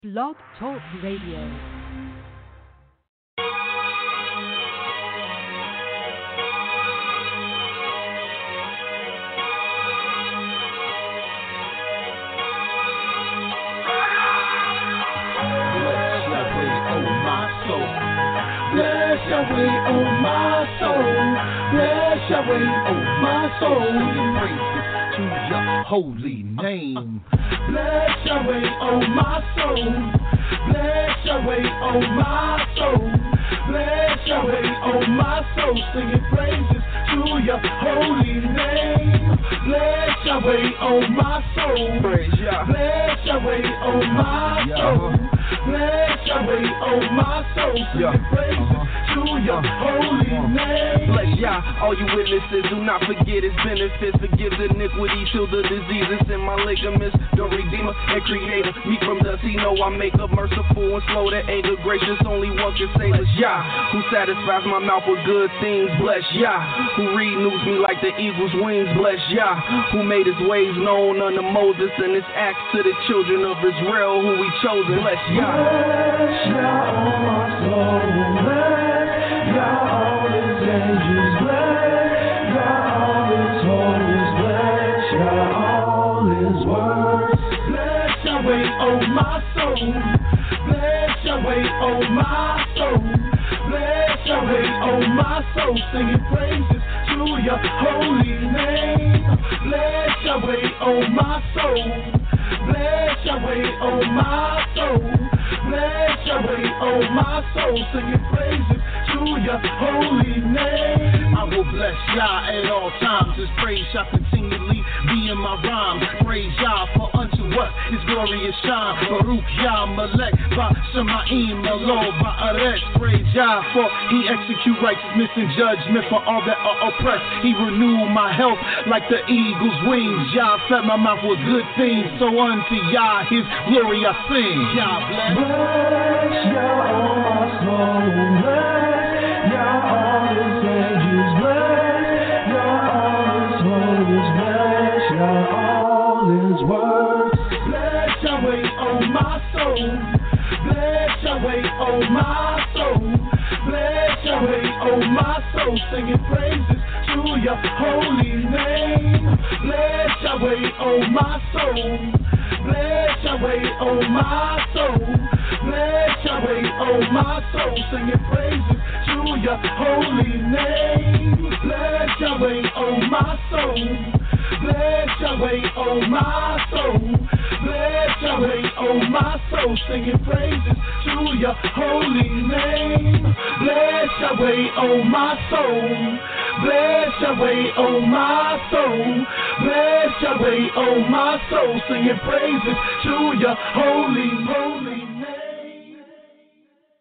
Blog Talk Radio. Bless Yahweh, oh my soul. Bless Yahweh, oh my soul. Sing praises to your holy name. Bless Yahweh, oh my soul. Bless Yahweh, oh my soul. Bless Yahweh, oh my soul. Singing praises to your holy name. Bless Yahweh, oh my soul. Praise Yah. Bless Yahweh, oh my soul. Bless Yahweh, oh my soul. Singing praises to your holy name. Bless Yah, all you witnesses, do not forget his benefits. Forgive the iniquity, till the diseases in my ligaments. The Redeemer and Creator, me from dust, he know I make up, merciful and slow to anger, gracious, only one can save us. Yah, who satisfies my mouth with good things. Bless Yah, who renews me like the eagle's wings. Bless Yah, who made his ways known unto Moses and his acts to the children of Israel, who he chosen. Bless Yah. Bless Yah, oh my soul. Bless Yah, all his angels. Bless Yah, all his holiness. Bless Yah, all his words. Bless Yahweh, oh my soul. Bless Yahweh, oh my soul. Bless Yahweh, oh my soul. Singing praises to your holy name. Bless Yahweh, oh my soul. Bless Yahweh, oh my soul. Bless Yahweh, oh my soul. Singing praises to your holy name. I will bless Yah at all times. His praise shall continually be in my rhymes. Praise Yah for unto what his glorious shine. Baruch Yah Malek Shemaim Elo Ba'aretz. Praise Yah for he execute righteousness and judgment for all that are oppressed. He renewed my health like the eagle's wings. Yah fed my mouth with good things. So unto Yah his glory I sing. Yah bless. Bless Yah, oh my soul. Bless Yah, all his angels. Bless Yah, all his holiness. Bless Yah, all his words. Bless Yahweh, oh my soul. Bless Yahweh, oh my soul. Bless Yahweh, oh my soul. Singing praises to your holy name. Bless Yahweh, oh my soul. Bless Yahweh, oh my soul. Bless Yahweh, oh my soul. Singing praises to your holy name. Bless Yahweh, oh my soul. Bless Yahweh, oh my soul. Bless Yahweh, oh my soul. Singing praises to your holy name. Bless Yahweh, oh my soul. Bless Yahweh, oh my soul. Bless Yahweh, oh my soul. Singing praises to your holy name.